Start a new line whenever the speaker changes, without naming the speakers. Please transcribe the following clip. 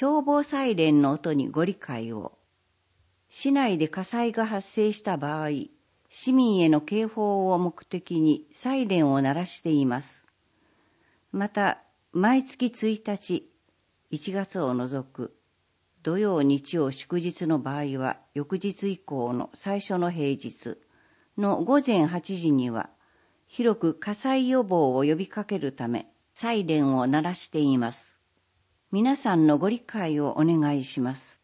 消防サイレンの音にご理解を。市内で火災が発生した場合、市民への警報を目的にサイレンを鳴らしています。また、毎月1日、1月を除く、土曜日曜祝日の場合は、翌日以降の最初の平日の午前8時には、広く火災予防を呼びかけるため、サイレンを鳴らしています。皆さんのご理解をお願いします。